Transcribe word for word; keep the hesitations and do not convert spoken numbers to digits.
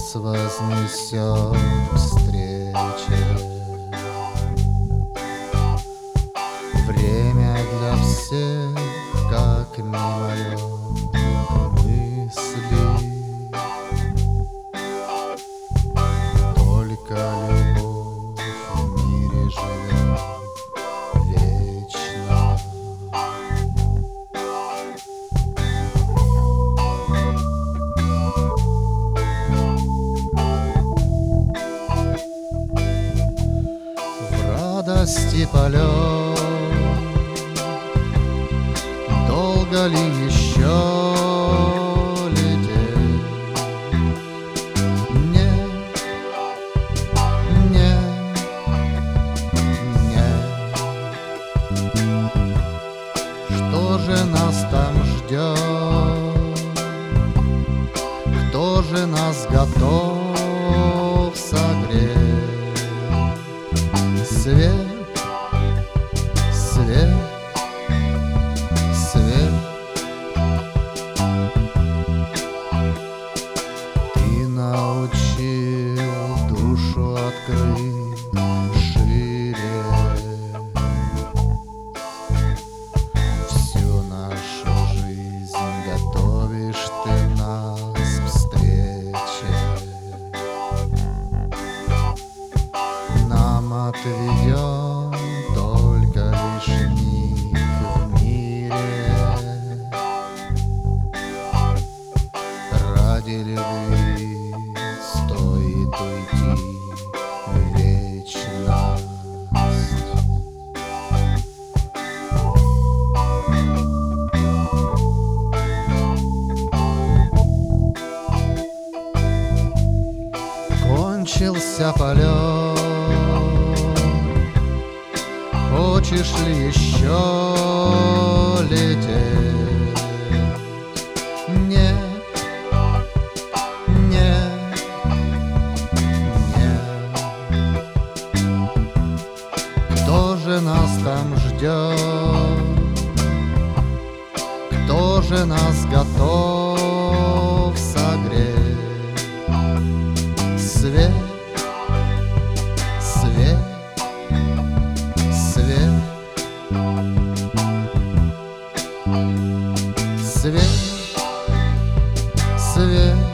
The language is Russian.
нас вознесет встреча. Время для всех, как мимолет мысли. Только любовь в мире живет вечно. В радости полет долго ли еще лететь? Нет, нет, нет. Что же нас там ждет? Кто же нас готов согреть? Свет, свет, свет. Ты научил душу открыть шире. Всю нашу жизнь готовишь ты нас к встрече. Нам отведен только лишь миг в мире. Ради любви стоит уйти в вечность. Кончился полет. Хочешь ли еще лететь? Нет, нет, нет. Кто же нас там ждет? Кто же нас готов согреть? Свет, свет, свет, свет, свет.